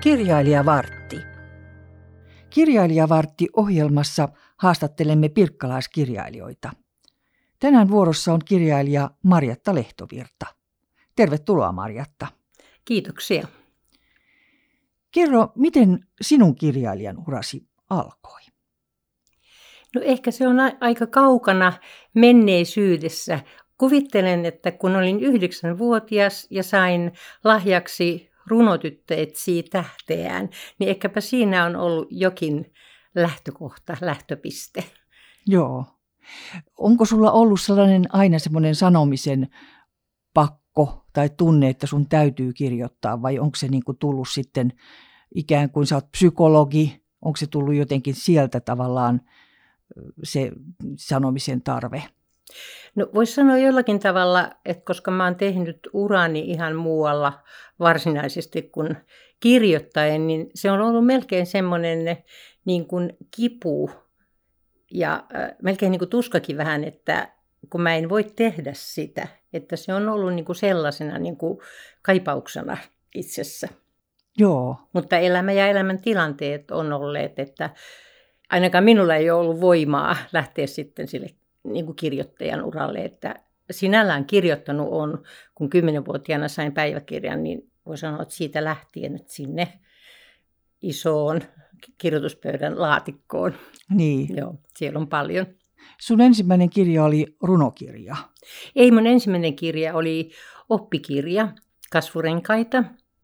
Kirjailijavartti. Kirjailijavartti-ohjelmassa haastattelemme pirkkalaiskirjailijoita. Tänään vuorossa on kirjailija Marjatta Lehtovirta. Tervetuloa, Marjatta. Kiitoksia. Kerro, miten sinun kirjailijan urasi alkoi? No ehkä se on aika kaukana menneisyydessä. Kuvittelen, että kun olin 9-vuotias ja sain lahjaksi Runotyttö etsii tähteään, niin ehkäpä siinä on ollut jokin lähtöpiste. Joo. Onko sulla ollut aina semmoinen sanomisen pakko tai tunne, että sun täytyy kirjoittaa, vai onko se tullut sitten ikään kuin sä oot psykologi, onko se tullut jotenkin sieltä tavallaan se sanomisen tarve? No voisi sanoa jollakin tavalla, että koska mä oon tehnyt urani ihan muualla varsinaisesti kuin kirjoittaen, niin se on ollut melkein semmoinen niin kuin kipu ja melkein niin kuin tuskakin vähän, että kun mä en voi tehdä sitä, että se on ollut niin kuin sellaisena niin kuin kaipauksena itsessä. Joo. Mutta elämä ja elämän tilanteet on olleet, että ainakaan minulla ei ole ollut voimaa lähteä sitten sille niin kuin kirjoittajan uralle, että sinällään kirjoittanut on, kun 10-vuotiaana sain päiväkirjan, niin voi sanoa, että siitä lähtien että sinne isoon kirjoituspöydän laatikkoon. Niin. Joo, siellä on paljon. Sun ensimmäinen kirja oli runokirja. Ei, mun ensimmäinen kirja oli oppikirja, kasvurenkaita.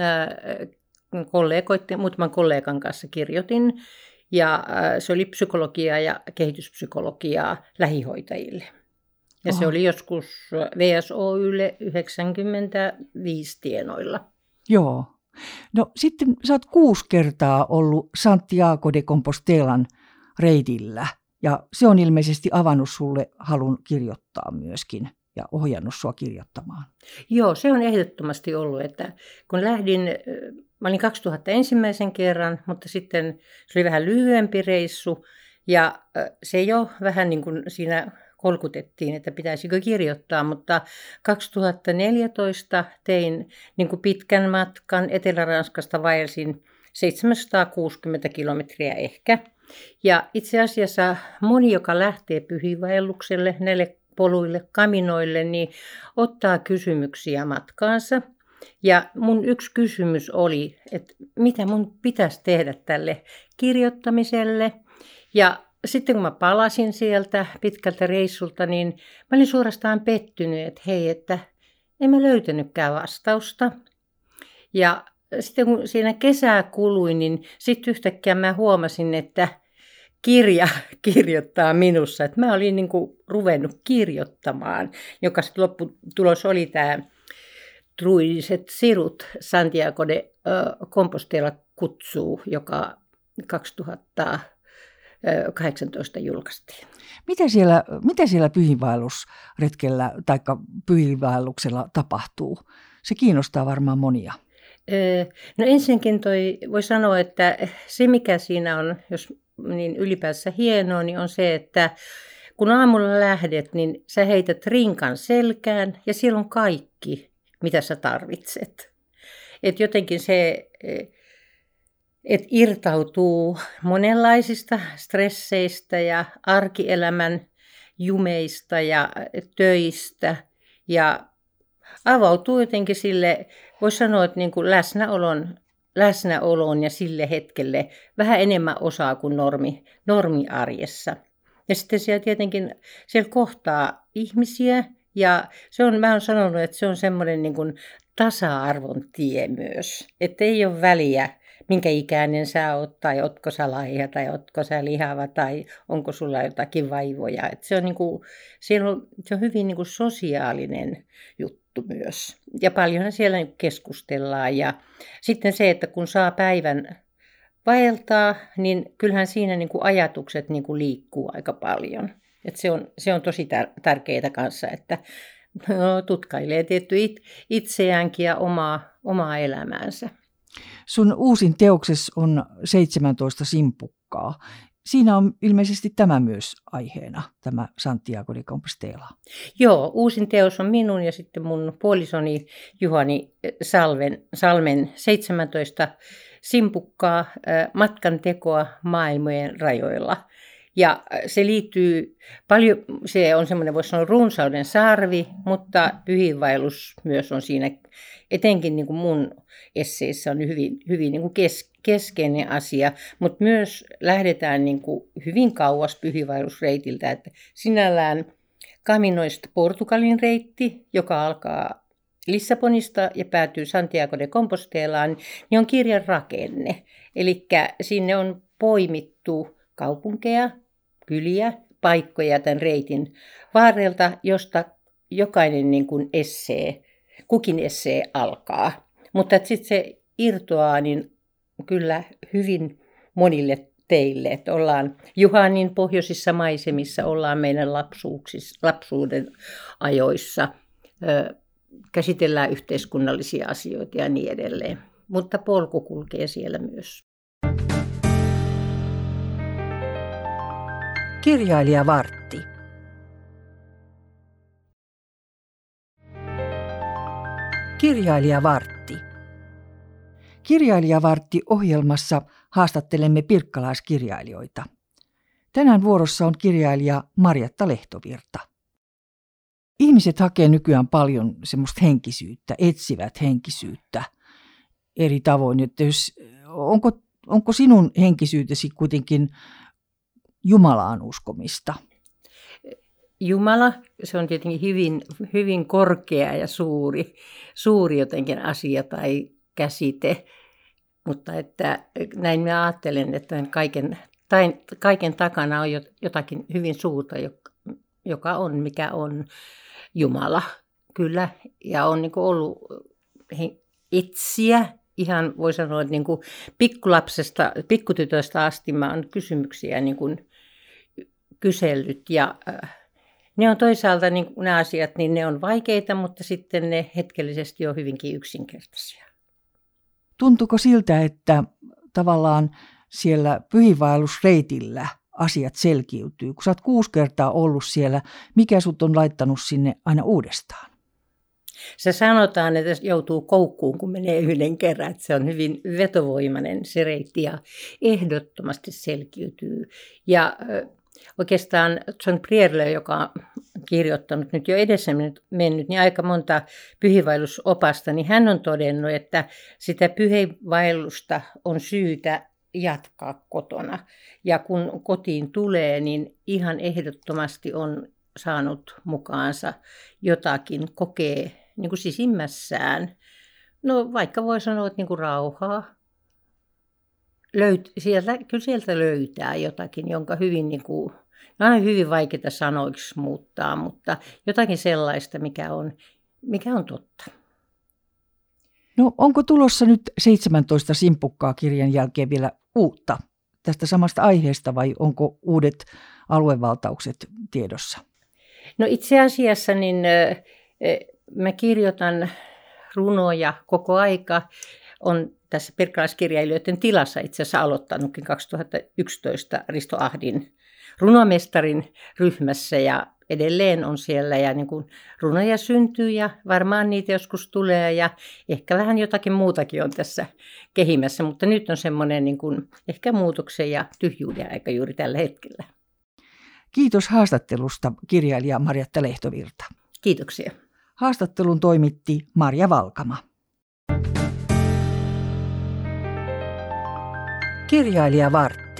Muutaman kollegan kanssa kirjoitin. Ja se oli psykologiaa ja kehityspsykologiaa lähihoitajille. Ja se oli joskus VSOYlle 95 tienoilla. Joo. No sitten sä oot 6 kertaa ollut Santiago de Compostelan reitillä. Ja se on ilmeisesti avannut sulle halun kirjoittaa myöskin ja ohjannut sua kirjoittamaan. Joo, se on ehdottomasti ollut, että kun lähdin, mä olin 2000 ensimmäisen kerran, mutta sitten se oli vähän lyhyempi reissu ja se jo vähän niin kuin siinä kolkutettiin, että pitäisikö kirjoittaa, mutta 2014 tein niin kuin pitkän matkan Etelä-Ranskasta vaelsin 760 kilometriä ehkä. Ja itse asiassa moni, joka lähtee pyhiinvaellukselle, näille poluille, kaminoille, niin ottaa kysymyksiä matkaansa. Ja mun yksi kysymys oli, että mitä mun pitäisi tehdä tälle kirjoittamiselle. Ja sitten kun mä palasin sieltä pitkältä reissulta, niin mä olin suorastaan pettynyt, että hei, että en mä löytänytkään vastausta. Ja sitten kun siinä kesää kului, niin sitten yhtäkkiä mä huomasin, että kirja kirjoittaa minussa. Että mä olin niin kuin ruvennut kirjoittamaan, joka sitten lopputulos oli tämä Druidiset sirut Santiago de Compostela kutsuu, joka 2018 julkaistiin. Mitä siellä pyhiinvaellusretkellä tai pyhiinvaelluksella tapahtuu? Se kiinnostaa varmaan monia. No ensinnäkin voi sanoa, että se mikä siinä on, jos niin ylipäänsä hienoa, niin on se, että kun aamulla lähdet, niin sä heität rinkan selkään ja siellä on kaikki, mitä sä tarvitset. Et jotenkin se, että irtautuu monenlaisista stresseistä ja arkielämän jumeista ja töistä ja avautuu jotenkin sille, voisi sanoa, että niin kuin läsnäoloon ja sille hetkelle vähän enemmän osaa kuin normiarjessa. Ja sitten siellä tietenkin siellä kohtaa ihmisiä ja mä oon sanonut, että se on semmoinen niin kuin tasa-arvon tie myös. Että ei ole väliä, minkä ikäinen sä oot, tai ootko sä laiha, tai ootko sä lihava, tai onko sulla jotakin vaivoja. Että se on hyvin niin kuin sosiaalinen juttu myös. Ja paljonhan siellä keskustellaan. Ja sitten se, että kun saa päivän vaeltaa, niin kyllähän siinä niin kuin ajatukset niin kuin liikkuu aika paljon. Että se on tosi tärkeää kanssa, että tutkailee tietty itseäänkin ja omaa elämäänsä. Sun uusin teoksesi on 17 simpukkaa. Siinä on ilmeisesti tämä myös aiheena, tämä Santiago de Compostela. Joo, uusin teos on minun ja sitten mun puolisoni Juhani Salmen 17 simpukkaa matkan tekoa maailmojen rajoilla. Ja se liittyy paljon, se on semmoinen, voisi sanoa, runsauden sarvi, mutta pyhiinvaellus myös on siinä, etenkin niin kuin mun esseissä on hyvin niin kuin keskeinen asia, mutta myös lähdetään niin kuin hyvin kauas pyhiinvaellusreitiltä, että sinällään Caminoista Portugalin reitti, joka alkaa Lissabonista ja päätyy Santiago de Compostelaan, niin on kirjan rakenne. Eli sinne on poimittu kaupunkeja, kyliä, paikkoja tämän reitin varrelta, josta jokainen niin kuin kukin essee alkaa. Mutta sitten se irtoaa niin kyllä hyvin monille teille, että ollaan Juhanin pohjoisissa maisemissa, ollaan meidän lapsuuden ajoissa, käsitellään yhteiskunnallisia asioita ja niin edelleen. Mutta polku kulkee siellä myös. Kirjailija Vartti. Kirjailija Vartti. Kirjailija Vartti -ohjelmassa haastattelemme pirkkalaiskirjailijoita. Tänään vuorossa on kirjailija Marjatta Lehtovirta. Ihmiset hakee nykyään paljon semmoista henkisyyttä, etsivät henkisyyttä eri tavoin. Että onko sinun henkisyytesi kuitenkin Jumalaan uskomista? Jumala, se on tietenkin hyvin korkea ja suuri jotenkin asia tai käsite, mutta että näin minä ajattelen, että kaiken takana on jotakin hyvin suurta, joka on, mikä on Jumala. Kyllä, ja on niin kuin ollut etsiä, ihan voi sanoa, että niin kuin pikkutytöstä asti mä olen kysymyksiä niin kuin kysellyt, ja ne on toisaalta niin kuin nämä asiat, niin ne on vaikeita, mutta sitten ne hetkellisesti on hyvinkin yksinkertaisia. Tuntuuko siltä, että tavallaan siellä pyhiinvaellusreitillä asiat selkiytyy? Kun sä oot 6 kertaa ollut siellä, mikä sut on laittanut sinne aina uudestaan? Se sanotaan, että joutuu koukkuun, kun menee yhden kerran. Että se on hyvin vetovoimainen se reitti ja ehdottomasti selkiytyy. Ja oikeastaan John Prierle, joka on kirjoittanut nyt jo edessä mennyt, niin aika monta pyhiinvaellusopasta, niin hän on todennut, että sitä pyhiinvaellusta on syytä jatkaa kotona. Ja kun kotiin tulee, niin ihan ehdottomasti on saanut mukaansa jotakin, kokee niin kuin sisimmässään. No vaikka voi sanoa, että niin kuin rauhaa. Kyllä sieltä löytää jotakin, jonka hyvin, niin kuin, on hyvin vaikeaa sanoiksi muuttaa, mutta jotakin sellaista, mikä on totta. No onko tulossa nyt 17 simpukkaa kirjan jälkeen vielä uutta tästä samasta aiheesta vai onko uudet aluevaltaukset tiedossa? No itse asiassa niin mä kirjoitan runoja koko aika. On tässä pirkkalaiskirjailijoiden tilassa itse asiassa aloittanutkin 2011 Risto Ahdin runomestarin ryhmässä ja edelleen on siellä ja niin kuin runoja syntyy ja varmaan niitä joskus tulee ja ehkä vähän jotakin muutakin on tässä kehimässä, mutta nyt on semmoinen niin kuin ehkä muutoksen ja tyhjyyden aika juuri tällä hetkellä. Kiitos haastattelusta, kirjailija Marjatta Lehtovirta. Kiitoksia. Haastattelun toimitti Marja Valkama. Kirjailija Vartti.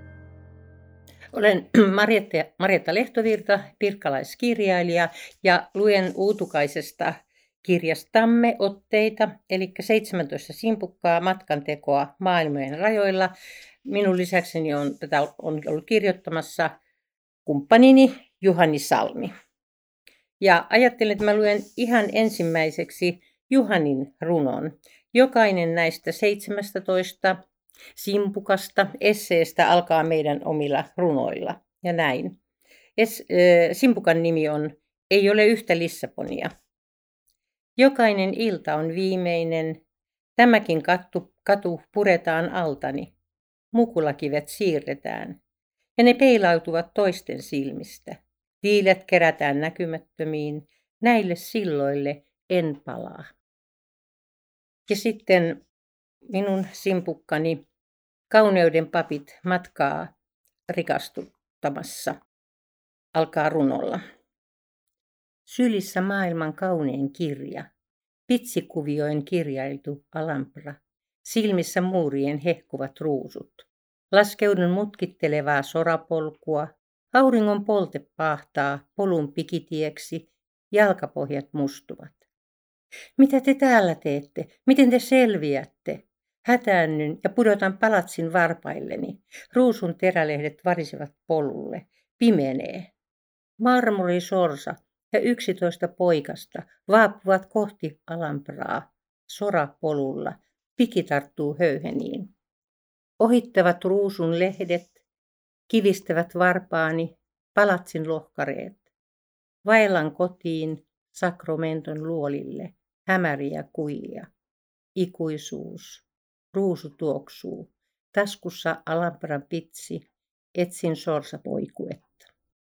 Olen Marjatta Lehtovirta, pirkkalaiskirjailija ja luen Uutukaisesta kirjastamme otteita, eli 17 simpukkaa matkantekoa maailmojen rajoilla. Minun lisäkseni tätä on ollut kirjoittamassa kumppanini Juhani Salmi. Ja ajattelin, että mä luen ihan ensimmäiseksi Juhanin runon. Jokainen näistä 17 simpukasta, esseestä alkaa meidän omilla runoilla. Ja näin. Simpukan nimi on Ei ole yhtä Lissabonia. Jokainen ilta on viimeinen. Tämäkin katu puretaan altani. Mukulakivet siirretään. Ja ne peilautuvat toisten silmistä. Tiilet kerätään näkymättömiin. Näille silloille en palaa. Ja sitten minun simpukkani kauneuden papit matkaa rikastuttamassa. Alkaa runolla. Sylissä maailman kaunein kirja, pitsikuvioin kirjailtu Alhambra, silmissä muurien hehkuvat ruusut. Laskeudun mutkittelevaa sorapolkua, auringon polte paahtaa polun pikitieksi, jalkapohjat mustuvat. Mitä te täällä teette? Miten te selviätte? Hätäännyn ja pudotan palatsin varpailleni. Ruusun terälehdet varisevat polulle. Pimenee. Marmorisorsa ja 11 poikasta vaapuvat kohti Alhambraa. Sorapolulla. Piki tarttuu höyheniin. Ohittavat ruusun lehdet, kivistävät varpaani, palatsin lohkareet. Vaellan kotiin Sacramenton luolille, hämäriä kujia. Ikuisuus. Ruusu tuoksuu. Taskussa Alhambran pitsi. Etsin sorsapoikuetta.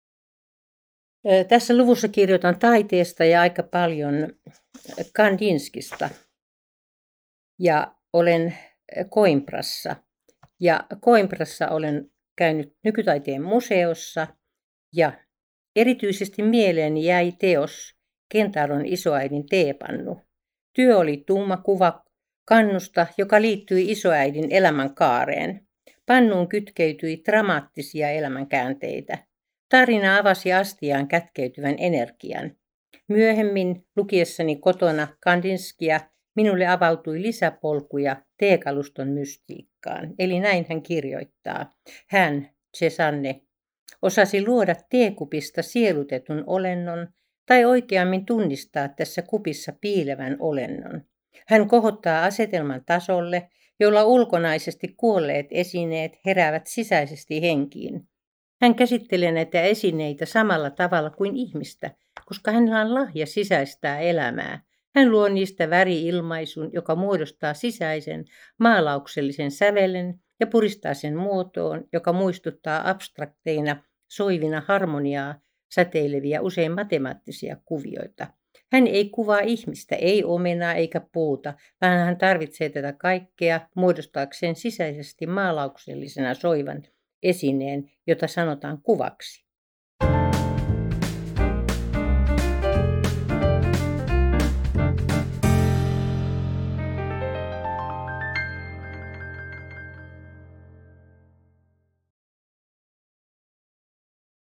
Tässä luvussa kirjoitan taiteesta ja aika paljon Kandinskista. Ja olen Coimbrassa. Ja Coimbrassa olen käynyt nykytaiteen museossa ja erityisesti mieleeni jäi teos Kentaron isoäidin teepannu. Työ oli tumma kuva kannusta, joka liittyi isoäidin elämänkaareen. Pannuun kytkeytyi dramaattisia elämänkäänteitä. Tarina avasi astiaan kätkeytyvän energian. Myöhemmin lukiessani kotona Kandinskia minulle avautui lisäpolkuja teekaluston mystiikkaan. Eli näin hän kirjoittaa. Hän, Cézanne, osasi luoda teekupista sielutetun olennon, tai oikeammin tunnistaa tässä kupissa piilevän olennon. Hän kohottaa asetelman tasolle, jolla ulkonaisesti kuolleet esineet heräävät sisäisesti henkiin. Hän käsittelee näitä esineitä samalla tavalla kuin ihmistä, koska hänellä on lahja sisäistää elämää. Hän luo niistä väri-ilmaisun, joka muodostaa sisäisen maalauksellisen sävelen ja puristaa sen muotoon, joka muistuttaa abstrakteina soivina harmoniaa säteileviä usein matemaattisia kuvioita. Hän ei kuvaa ihmistä, ei omenaa eikä puuta, vaan hän tarvitsee tätä kaikkea muodostaakseen sisäisesti maalauksellisena soivan esineen, jota sanotaan kuvaksi.